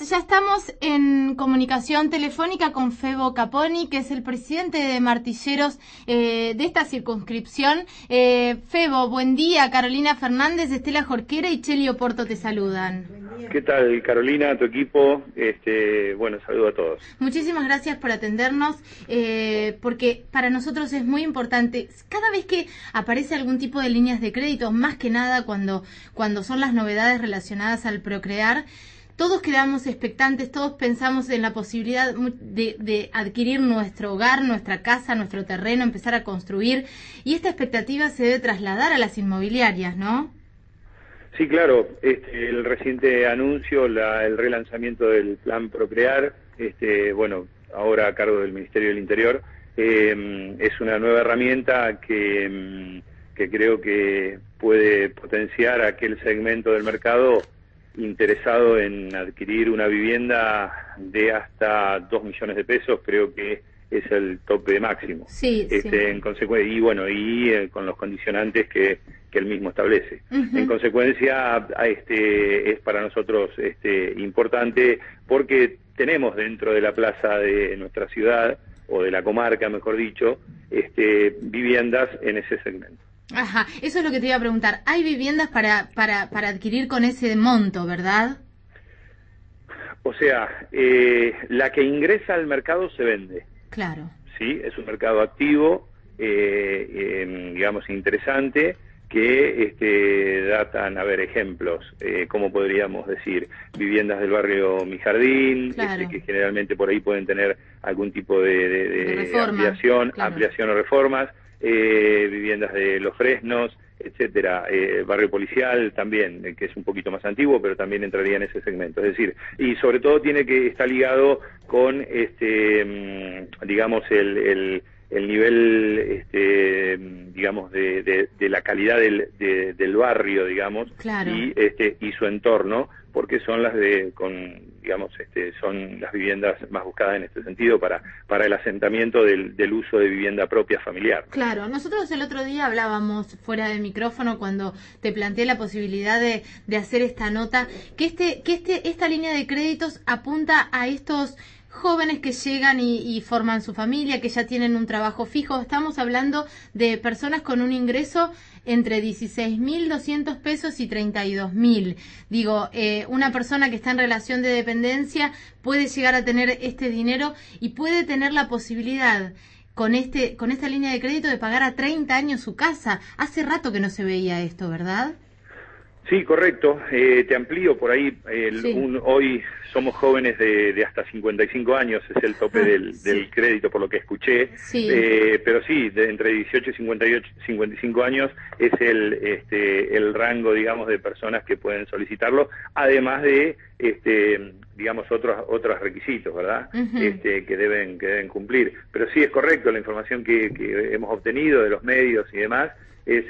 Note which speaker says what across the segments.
Speaker 1: Ya estamos en comunicación telefónica con Febo Caponi, que es el presidente de Martilleros de esta circunscripción. Febo, buen día. Carolina Fernández, Estela Jorquera y Chelio Porto te saludan.
Speaker 2: ¿Qué tal, Carolina, tu equipo? Bueno, saludo a todos.
Speaker 1: Muchísimas gracias por atendernos, porque para nosotros es muy importante, cada vez que aparece algún tipo de líneas de crédito, más que nada cuando son las novedades relacionadas al procrear, todos quedamos expectantes, todos pensamos en la posibilidad de adquirir nuestro hogar, nuestra casa, nuestro terreno, empezar a construir, y esta expectativa se debe trasladar a las inmobiliarias, ¿no?
Speaker 2: Sí, claro. El reciente anuncio, el relanzamiento del Plan Procrear, bueno, ahora a cargo del Ministerio del Interior, es una nueva herramienta que creo que puede potenciar aquel segmento del mercado interesado en adquirir una vivienda de hasta 2 millones de pesos. Creo que es el tope máximo.
Speaker 1: Sí, sí.
Speaker 2: En consecuencia, y bueno, con los condicionantes que él mismo establece.
Speaker 1: Uh-huh.
Speaker 2: En consecuencia, es para nosotros importante, porque tenemos dentro de la plaza de nuestra ciudad, o de la comarca, mejor dicho, viviendas en ese segmento.
Speaker 1: Ajá, eso es lo que te iba a preguntar. Hay viviendas para adquirir con ese monto, ¿verdad?
Speaker 2: O sea, la que ingresa al mercado se vende.
Speaker 1: Claro.
Speaker 2: Sí, es un mercado activo, digamos, interesante, que datan, a ver, ejemplos, ¿cómo podríamos decir? Viviendas del barrio Mi Jardín,
Speaker 1: claro,
Speaker 2: que generalmente por ahí pueden tener algún tipo de
Speaker 1: reforma,
Speaker 2: ampliación,
Speaker 1: claro,
Speaker 2: ampliación o reformas, viviendas de Los Fresnos, etcétera, barrio policial también, que es un poquito más antiguo, pero también entraría en ese segmento. Es decir, y sobre todo tiene que estar ligado con, digamos, el nivel, digamos, de la calidad del barrio, digamos,
Speaker 1: claro,
Speaker 2: y su entorno, porque son digamos, son las viviendas más buscadas en este sentido para el asentamiento del uso de vivienda propia familiar.
Speaker 1: Claro, nosotros el otro día hablábamos fuera de micrófono cuando te planteé la posibilidad de hacer esta nota, que esta línea de créditos apunta a estos jóvenes que llegan y forman su familia, que ya tienen un trabajo fijo. Estamos hablando de personas con un ingreso entre 16.200 pesos y 32.000. Digo, una persona que está en relación de dependencia puede llegar a tener este dinero y puede tener la posibilidad con esta línea de crédito de pagar a 30 años su casa. Hace rato que no se veía esto, ¿verdad?
Speaker 2: Sí, correcto. Te amplío por ahí.
Speaker 1: Sí.
Speaker 2: Hoy somos jóvenes de hasta 55 años, es el tope del crédito, por lo que escuché.
Speaker 1: Sí.
Speaker 2: Pero sí, entre 18 y 55 años es el rango, digamos, de personas que pueden solicitarlo, además de, digamos, otros requisitos, ¿verdad?
Speaker 1: Uh-huh.
Speaker 2: Que deben cumplir. Pero sí, es correcto, la información que hemos obtenido de los medios y demás es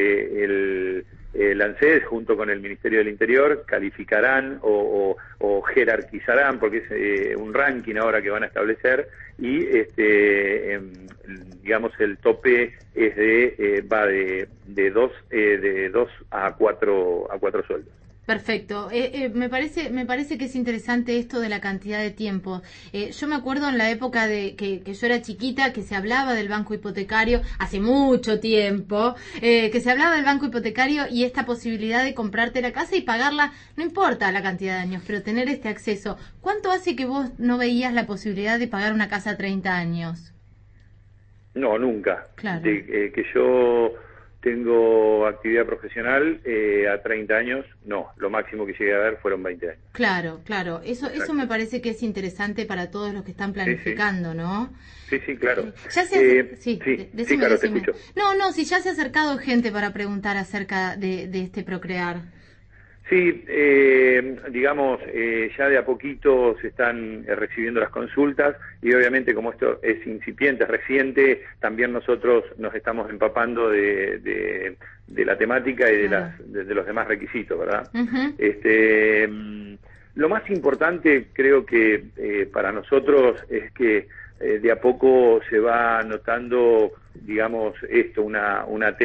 Speaker 2: el ANSES junto con el Ministerio del Interior calificarán o jerarquizarán, porque es un ranking ahora que van a establecer, y digamos el tope es va de 2 a 4 sueldos.
Speaker 1: Perfecto. Me parece que es interesante esto de la cantidad de tiempo. Yo me acuerdo en la época de que yo era chiquita, que se hablaba del banco hipotecario, hace mucho tiempo, que se hablaba del banco hipotecario y esta posibilidad de comprarte la casa y pagarla, no importa la cantidad de años, pero tener este acceso. ¿Cuánto hace que vos no veías la posibilidad de pagar una casa a 30 años?
Speaker 2: No, nunca.
Speaker 1: Claro.
Speaker 2: Que yo tengo actividad profesional a 30 años, no, lo máximo que llegué a ver fueron 20 años.
Speaker 1: Claro, claro, eso me parece que es interesante para todos los que están planificando, sí, ¿no?
Speaker 2: Sí, sí, claro.
Speaker 1: Decime,
Speaker 2: claro, te escucho.
Speaker 1: No, si ya se ha acercado gente para preguntar acerca de este procrear.
Speaker 2: Sí, digamos, ya de a poquito se están recibiendo las consultas y obviamente como esto es incipiente, es reciente, también nosotros nos estamos empapando de la temática y de los demás requisitos, ¿verdad?
Speaker 1: Uh-huh.
Speaker 2: Lo más importante creo que para nosotros es que de a poco se va notando, digamos, una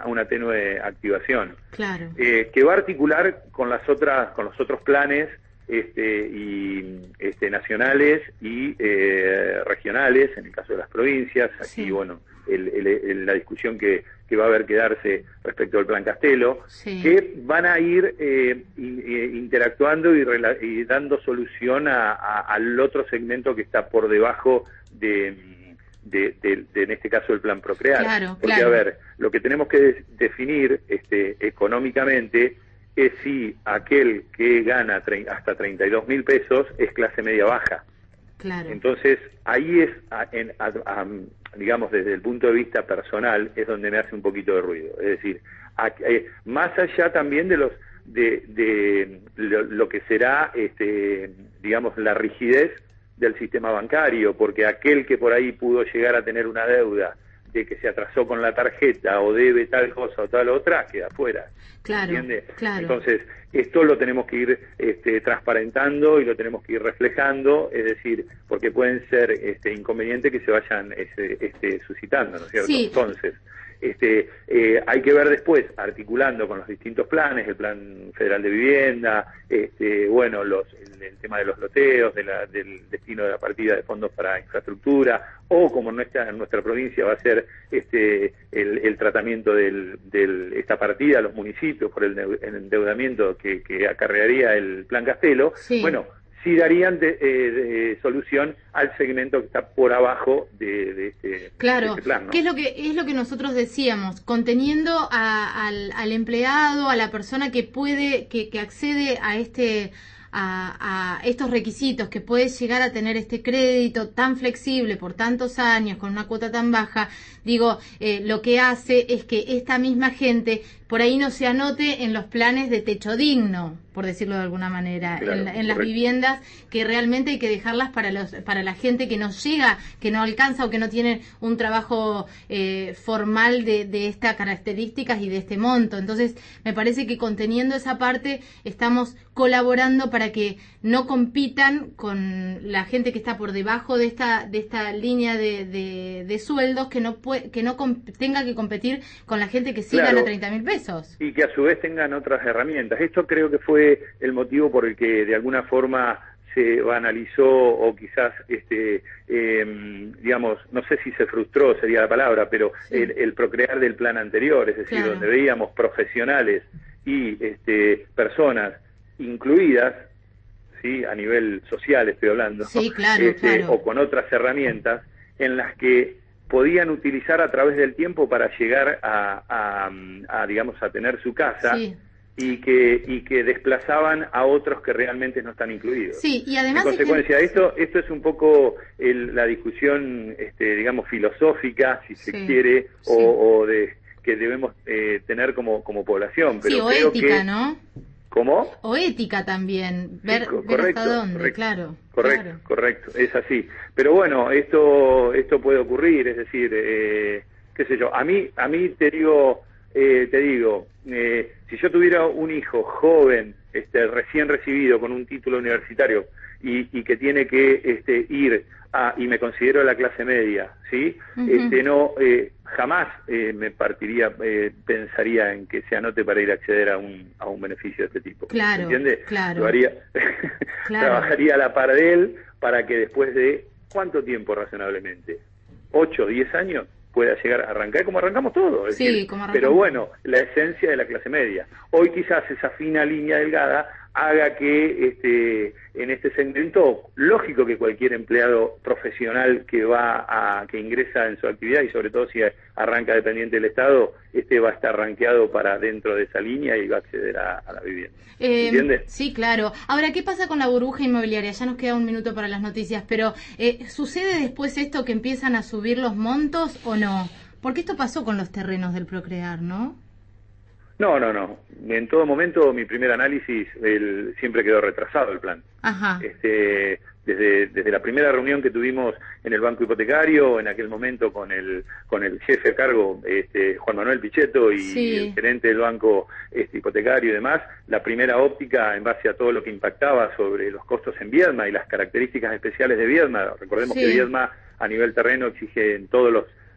Speaker 2: tenue activación.
Speaker 1: Claro.
Speaker 2: Que va a articular con los otros planes nacionales y regionales, en el caso de las provincias. Aquí,
Speaker 1: sí,
Speaker 2: bueno, la discusión que va a haber que darse respecto al Plan Castelo,
Speaker 1: sí,
Speaker 2: que van a ir interactuando y dando solución al otro segmento que está por debajo de en este caso el Plan Procrear.
Speaker 1: claro,
Speaker 2: Porque,
Speaker 1: claro.
Speaker 2: a ver, lo que tenemos que definir económicamente es si aquel que gana hasta 32.000 pesos es clase media baja.
Speaker 1: Claro.
Speaker 2: Entonces, ahí es, digamos, desde el punto de vista personal, es donde me hace un poquito de ruido. Es decir, más allá también de lo que será, digamos, la rigidez del sistema bancario, porque aquel que por ahí pudo llegar a tener una deuda de que se atrasó con la tarjeta o debe tal cosa o tal otra, queda fuera.
Speaker 1: Claro,
Speaker 2: ¿Entiende?
Speaker 1: claro.
Speaker 2: Entonces, esto lo tenemos que ir transparentando y lo tenemos que ir reflejando, es decir, porque pueden ser inconvenientes que se vayan suscitando, ¿no es cierto?
Speaker 1: Sí.
Speaker 2: Entonces, hay que ver después, articulando con los distintos planes, el Plan Federal de Vivienda, bueno, el tema de los loteos, del destino de la partida de fondos para infraestructura, o como en nuestra provincia va a ser el tratamiento de esta partida a los municipios por el endeudamiento que acarrearía el Plan Castelo.
Speaker 1: Sí.
Speaker 2: Bueno, sí darían solución al segmento que está por abajo de este plan, ¿no?
Speaker 1: ¿Qué es lo que nosotros decíamos? Conteniendo al empleado, a la persona que puede, que accede a estos requisitos, que puede llegar a tener este crédito tan flexible por tantos años, con una cuota tan baja, lo que hace es que esta misma gente por ahí no se anote en los planes de techo digno, por decirlo de alguna manera,
Speaker 2: claro,
Speaker 1: en las viviendas que realmente hay que dejarlas para la gente que no llega, que no alcanza o que no tiene un trabajo formal de estas características y de este monto. Entonces, me parece que conteniendo esa parte estamos colaborando para que no compitan con la gente que está por debajo de esta línea de sueldos, que no tenga que competir con la gente que sí gana 30.000 pesos.
Speaker 2: Y que a su vez tengan otras herramientas. Esto creo que fue el motivo por el que de alguna forma se banalizó o quizás, digamos, no sé si se frustró sería la palabra, pero sí, el procrear del plan anterior, es decir, claro, donde veíamos profesionales y personas incluidas, ¿sí?, a nivel social estoy hablando,
Speaker 1: sí, claro, claro,
Speaker 2: o con otras herramientas en las que podían utilizar a través del tiempo para llegar a digamos, a tener su casa, sí, y que desplazaban a otros que realmente no están incluidos.
Speaker 1: Sí, y además
Speaker 2: en consecuencia, esto es un poco la discusión, digamos, filosófica, si se quiere, sí, o de que debemos tener como población. Pero
Speaker 1: sí, o
Speaker 2: creo
Speaker 1: ética,
Speaker 2: que,
Speaker 1: ¿no?
Speaker 2: ¿Cómo?
Speaker 1: O ética también, ver hasta dónde,
Speaker 2: correcto,
Speaker 1: claro.
Speaker 2: Correcto,
Speaker 1: claro,
Speaker 2: correcto, es así. Pero bueno, esto puede ocurrir, es decir, qué sé yo, a mí te digo, si yo tuviera un hijo joven, recién recibido con un título universitario y que tiene que ir y me considero de la clase media, ¿sí?
Speaker 1: Uh-huh.
Speaker 2: Jamás pensaría en que se anote para ir a acceder a un beneficio de este tipo.
Speaker 1: Claro,
Speaker 2: ¿Entiende?
Speaker 1: claro.
Speaker 2: Lo haría,
Speaker 1: claro.
Speaker 2: Trabajaría a la par de él para que después de, ¿cuánto tiempo razonablemente? 8, 10 años pueda llegar a arrancar como arrancamos todos.
Speaker 1: Sí,
Speaker 2: decir,
Speaker 1: como arrancamos.
Speaker 2: Pero bueno, la esencia de la clase media. Hoy quizás esa fina línea delgada haga que en este segmento, lógico que cualquier empleado profesional que ingresa en su actividad y sobre todo si arranca dependiente del Estado, va a estar rankeado para dentro de esa línea y va a acceder a la vivienda. ¿Entiendes?
Speaker 1: Sí, claro. Ahora, ¿qué pasa con la burbuja inmobiliaria? Ya nos queda un minuto para las noticias, pero ¿sucede después esto que empiezan a subir los montos o no? Porque esto pasó con los terrenos del Procrear, ¿no?
Speaker 2: No. En todo momento, mi primer análisis siempre quedó retrasado el plan.
Speaker 1: Ajá.
Speaker 2: Desde la primera reunión que tuvimos en el Banco Hipotecario, en aquel momento con el jefe a cargo, Juan Manuel Pichetto, y sí, el gerente del Banco Hipotecario y demás, la primera óptica en base a todo lo que impactaba sobre los costos en Viedma y las características especiales de Viedma. Recordemos, sí, que Viedma a nivel terreno exige en todos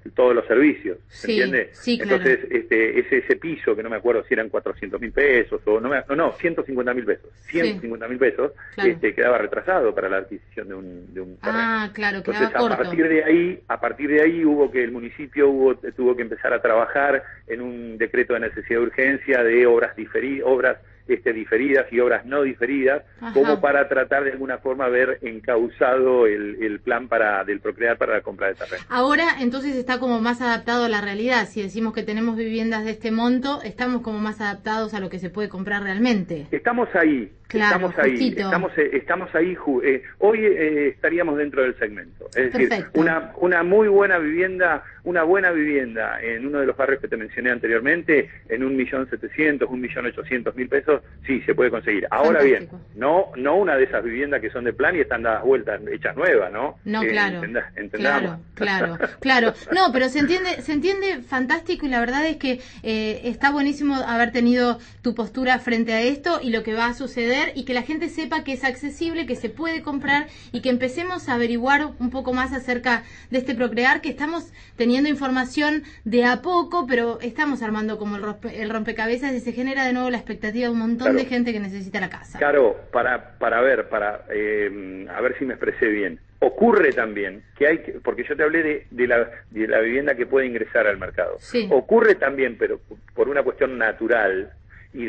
Speaker 2: todos los servicios, ¿se
Speaker 1: Sí,
Speaker 2: entiende?
Speaker 1: sí, claro.
Speaker 2: Entonces, ese piso, que no me acuerdo si eran 400.000 pesos, o no, 150.000 pesos, 150.000 pesos,
Speaker 1: claro.
Speaker 2: quedaba retrasado para la adquisición de un terreno.
Speaker 1: Ah, claro, quedaba
Speaker 2: Entonces,
Speaker 1: corto.
Speaker 2: a partir de ahí hubo que el municipio tuvo que empezar a trabajar en un decreto de necesidad de urgencia de obras diferidas y obras no diferidas,
Speaker 1: Ajá.
Speaker 2: como para tratar de alguna forma ver encauzado el plan del Procrear para la compra de terreno.
Speaker 1: Ahora entonces está como más adaptado a la realidad. Si decimos que tenemos viviendas de este monto, estamos como más adaptados a lo que se puede comprar realmente.
Speaker 2: Estamos ahí.
Speaker 1: Claro,
Speaker 2: estamos ahí. Hoy estaríamos dentro del segmento. Es decir,
Speaker 1: perfecto.
Speaker 2: una muy buena vivienda, en uno de los barrios que te mencioné anteriormente, en 1.700.000, 1.800.000 pesos, sí, se puede conseguir. Ahora
Speaker 1: fantástico.
Speaker 2: bien, no una de esas viviendas que son de plan y están dadas vueltas, hechas nuevas, ¿no?
Speaker 1: No, claro.
Speaker 2: Entendamos.
Speaker 1: Claro. No, pero se entiende fantástico, y la verdad es que está buenísimo haber tenido tu postura frente a esto y lo que va a suceder, y que la gente sepa que es accesible, que se puede comprar, y que empecemos a averiguar un poco más acerca de este Procrear, que estamos teniendo información de a poco, pero estamos armando como el rompecabezas, y se genera de nuevo la expectativa de un montón de gente que necesita la casa.
Speaker 2: Claro, a ver si me expresé bien. Ocurre también que porque yo te hablé de la vivienda que puede ingresar al mercado.
Speaker 1: Sí.
Speaker 2: Ocurre también, pero por una cuestión natural y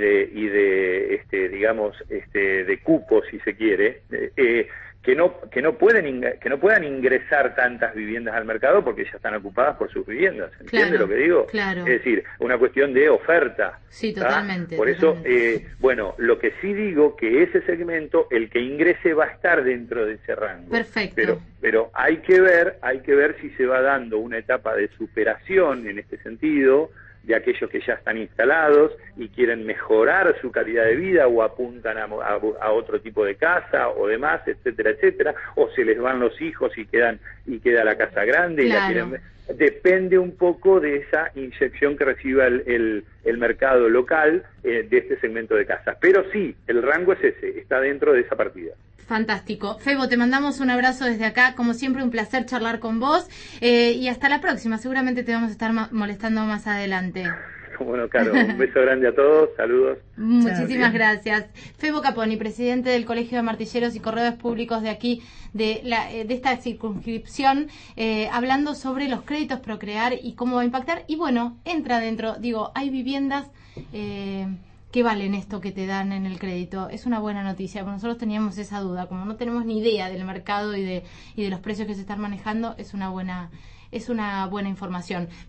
Speaker 2: de cupos, si se quiere, que no puedan ingresar tantas viviendas al mercado porque ya están ocupadas por sus viviendas. ¿Entiende lo que digo?
Speaker 1: Claro.
Speaker 2: Es decir, una cuestión de oferta.
Speaker 1: Sí, totalmente.
Speaker 2: Por eso, lo que sí digo, que ese segmento, el que ingrese va a estar dentro de ese rango.
Speaker 1: Perfecto.
Speaker 2: Pero hay que ver si se va dando una etapa de superación en este sentido, de aquellos que ya están instalados y quieren mejorar su calidad de vida, o apuntan a otro tipo de casa o demás, etcétera, o se les van los hijos y queda la casa grande.
Speaker 1: Claro.
Speaker 2: Y la quieren. Depende un poco de esa inyección que reciba el mercado local de este segmento de casas. Pero sí, el rango es ese, está dentro de esa partida.
Speaker 1: Fantástico. Febo, te mandamos un abrazo desde acá. Como siempre, un placer charlar con vos. Y hasta la próxima. Seguramente te vamos a estar molestando más adelante.
Speaker 2: Bueno, Caro, un beso grande a todos. Saludos.
Speaker 1: Muchísimas gracias. Febo Caponi, presidente del Colegio de Martilleros y Corredores Públicos de aquí, de esta circunscripción, hablando sobre los créditos Procrear y cómo va a impactar. Y bueno, entra dentro. Digo, hay viviendas que valen esto que te dan en el crédito. Es una buena noticia, porque nosotros teníamos esa duda, como no tenemos ni idea del mercado y de los precios que se están manejando, es una buena información.